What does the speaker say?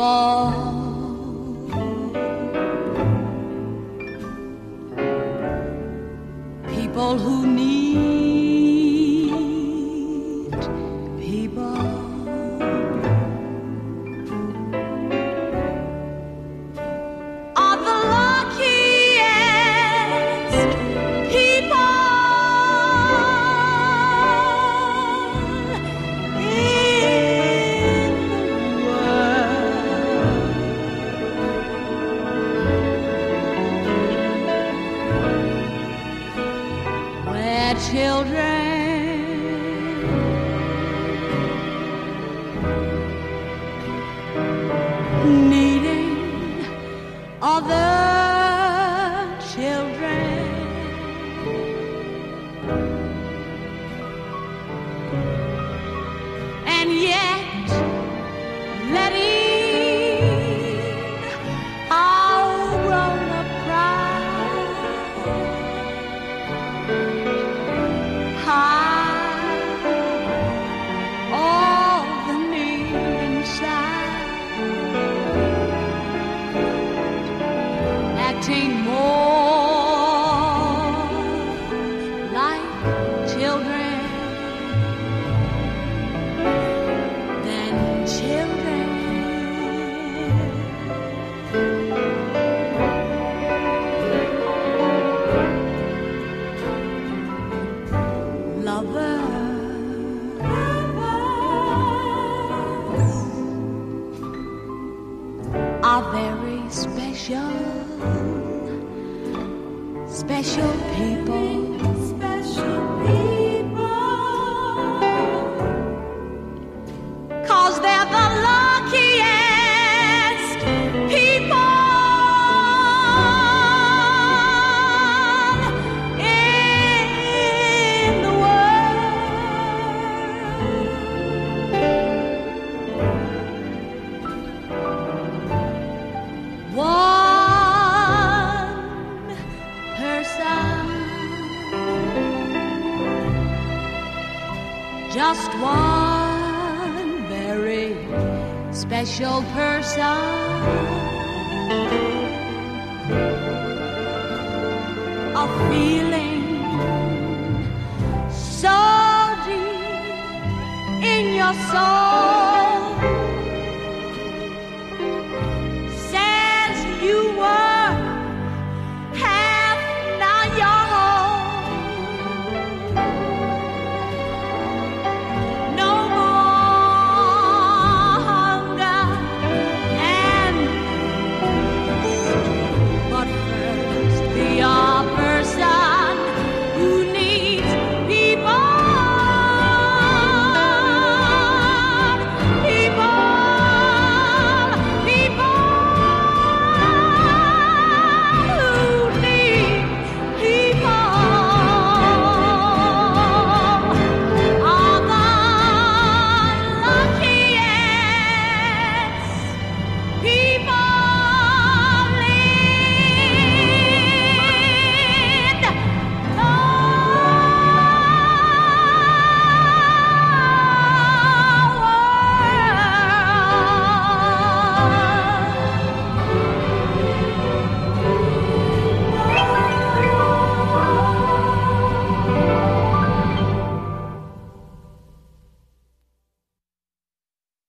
people who need people. Are the luckiest people in the world. Where children needing other children, and yet letting our grown-up pride hide all the need inside, acting more like children than children. Lovers are very special, special people. Special people. 'Cause they're the luckiest people in the world. One person, just one very special person, a feeling so deep in your soul.